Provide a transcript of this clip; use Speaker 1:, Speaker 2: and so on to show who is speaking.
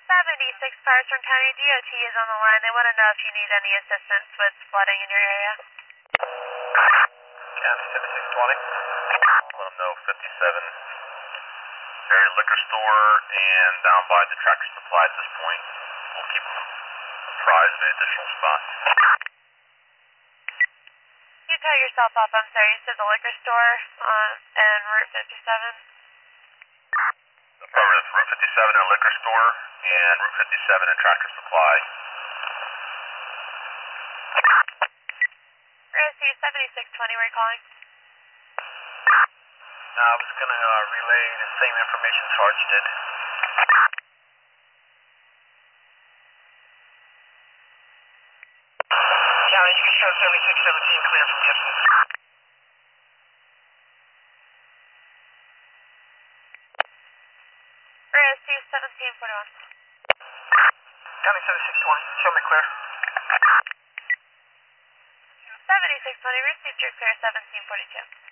Speaker 1: 76 cars from County DOT is on the line. They want to know if you need any assistance with flooding in your area.
Speaker 2: County 7620. Let them know 57 area liquor store and down by the Tractor Supply at this point. We'll keep them apprised of any additional spots.
Speaker 1: You cut yourself off, I'm sorry. You said the liquor store and Route 57?
Speaker 2: Affirmative. Route 57 and liquor store and Route 57 and Tractor Supply.
Speaker 1: RSC 7620, where are you calling?
Speaker 2: I was going to relay the same information Sarge did. County, you can show 7617 clear from Gibson.
Speaker 1: RSC 1741.
Speaker 2: County 7620, show me clear.
Speaker 1: 7620, received your clear 1742.